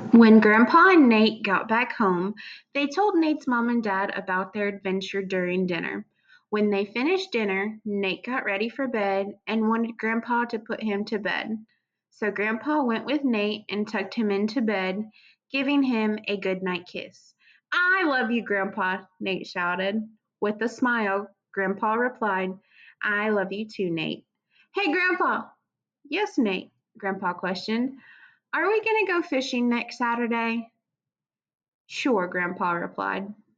When Grandpa and Nate got back home, they told Nate's mom and dad about their adventure during dinner. When they finished dinner, Nate got ready for bed and wanted Grandpa to put him to bed. So Grandpa went with Nate and tucked him into bed, giving him a goodnight kiss. I love you, Grandpa, Nate shouted. With a smile, Grandpa replied, I love you too, Nate. Hey, Grandpa! Yes, Nate, Grandpa questioned. Are we going to go fishing next Saturday? Sure, Grandpa replied.